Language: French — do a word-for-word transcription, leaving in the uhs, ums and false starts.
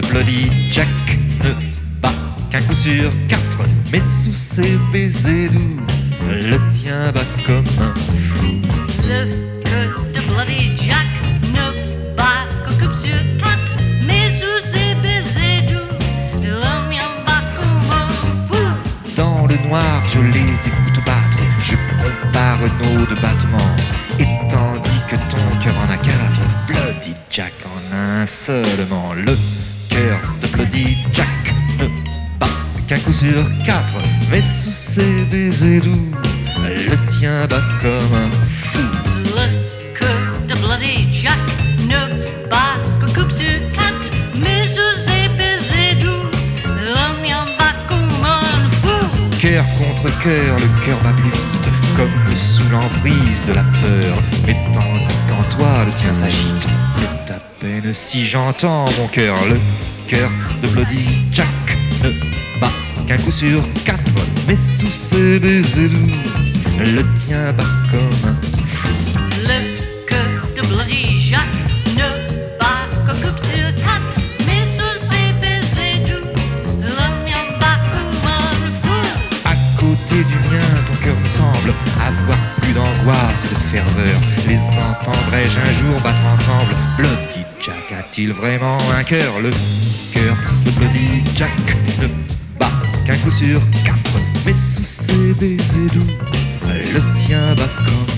Bloody Jack ne bat qu'un coup sur quatre, mais sous ses baisers doux, le tien bat comme un fou. Le cœur de Bloody Jack ne bat qu'un coup sur quatre, mais sous ses baisers doux, le mien bat comme un fou. Dans le noir, je les écoute battre, je compare nos deux battements, et tandis que ton cœur en a quatre, Bloody Jack en a un seulement. Le cœur de Bloody Jack ne bat qu'un coup sur quatre, mais sous ses baisers doux, le tien bat comme un fou. Le cœur de Bloody Jack ne bat qu'un coup sur quatre, mais sous ses baisers doux, le mien bat comme un fou. Cœur contre cœur, le cœur bat plus vite, comme sous l'emprise de la peur. Mais tandis qu'en toi le tien s'agite, c'est à peine si j'entends mon cœur. Le cœur de Bloody Jack ne bat qu'un coup sur quatre, mais sous ses baisers doux, le tien bat comme un fou. Le cœur de Bloody Jack ne bat qu'un coup sur quatre, mais sous ses baisers doux, le mien bat comme un fou. À côté du mien, ton cœur me semble avoir plus d'angoisse et de ferveur. Les entendrai-je un jour battre ensemble? Bloody Jack a-t-il vraiment un cœur? Le cœur de Bloody Jack ne bat qu'un coup sur quatre, mais sous ses baisers doux, le tien bat comme